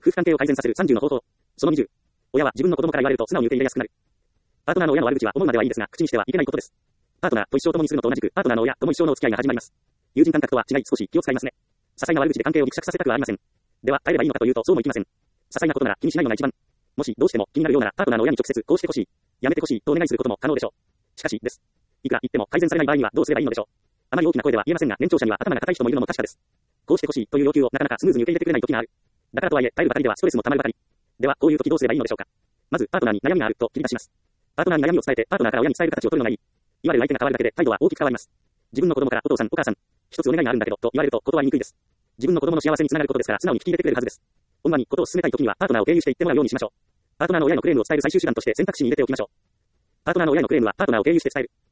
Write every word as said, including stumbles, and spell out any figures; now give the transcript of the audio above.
夫婦関係を改善させるさんじゅうの方法。そのにじゅう。親は自分の子供から言われると素直に受け入れやすくなる。パートナーの親の悪口は思うまではいいですが、口にしてはいけないことです。パートナーと一生を共にするのと同じく、パートナーの親とも一生のお付き合いが始まります。友人感覚とは違い少し気を使いますね。些細な悪口で関係をギクシャクさせたくはありません。では、耐えればいいのかというとそうもいきません。些細なことなら気にしないのが一番。もしどうしても気になるようならパートナーの親に直接こうしてほしい、やめてほしいとお願いすることも可能でしょう。しかし、です。いくら言っても改善されない場合にはどうすればいいのでしょう。あまり大きな声では言えませんが、年長者には頭が固い人もいるのも確かです。こうしてほしいという要求をなかなかスムーズに受け入れてくれない時がある。だからとはいえ、耐えるばかりではストレスもたまるばかり。では、こういう時どうすればいいのでしょうか。まず、パートナーに悩みがあると切り出します。パートナーに悩みを伝えて、パートナーから親に伝える形を取るのがいい。言われる相手が変わるだけで態度は大きく変わります。自分の子供からお父さん、お母さん、一つお願いがあるんだけどと言われると断りにくいです。自分の子供の幸せにつながることですから素直に聞き入れてくれるはずです。女にことを進めたい時にはパートナーを経由して言ってもらうようにしましょう。パートナーの親のクレームを伝える最終手段として選択肢に入れておきましょう。パートナーの親のクレームはパートナーを経由して伝える。